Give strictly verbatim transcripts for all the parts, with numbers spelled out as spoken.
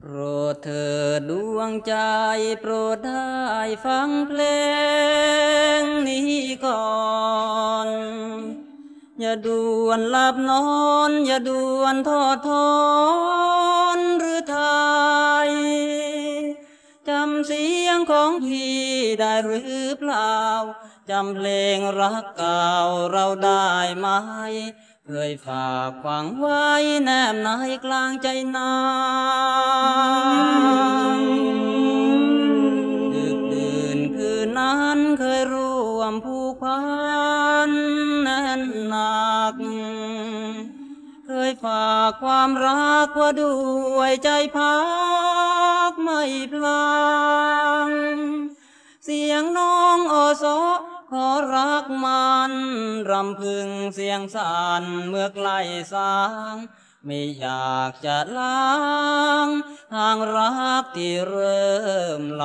รดเถิดดวงใจโปรดได้ฟังเพลงนี้ก่อนอย่าด่วนหลับนอนอย่าด่วนทอดทอนหรือไทยจำเสียงของพี่ได้หรือเปล่าจำเพลงรักเก่าเราได้ไหมเคยฝากฝังไว้แนบในกลางใจนางดึกดื่นคืนนั้นเคยร่วมผูกพันแน่นหนักเคยฝากความรักว่าด้วยใจพักไม่พลางเสียงน้องโอโซขอรักมันรำพึงเสียงสั่นเมื่อใกล้สางไม่อยากจะล้างทางรักที่เริ่มล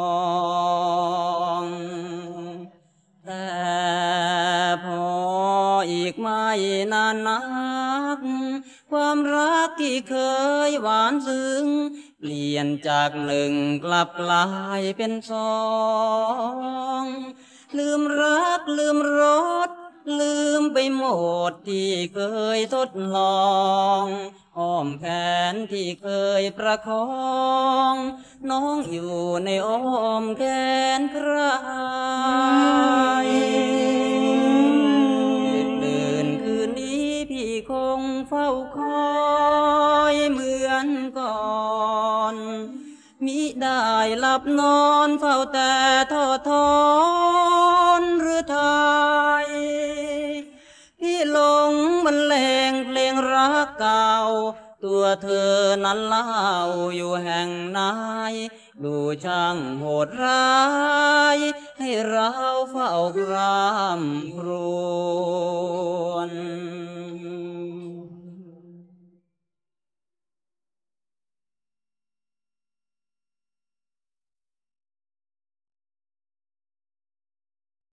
องแต่พออีกไม่นานนักความรักที่เคยหวานซึ้งเปลี่ยนจากหนึ่งกลับกลายเป็นสองลืมรักลืมรสลืมไปหมดที่เคยทดลองอ้อมแขนที่เคยประคองน้องอยู่ในอ้อมแขนใครตื่นคืนนี้พี่คงเฝ้าคอยเหมือนก่อนมิได้หลับนอนเฝ้าแต่ทอดทอนหรือไทยพี่หลงบรรเลงเพลงรักเก่าตัวเธอนั้นเล่าอยู่แห่งไหนดูช่างโหดร้ายให้เราเฝ้าครำครวญ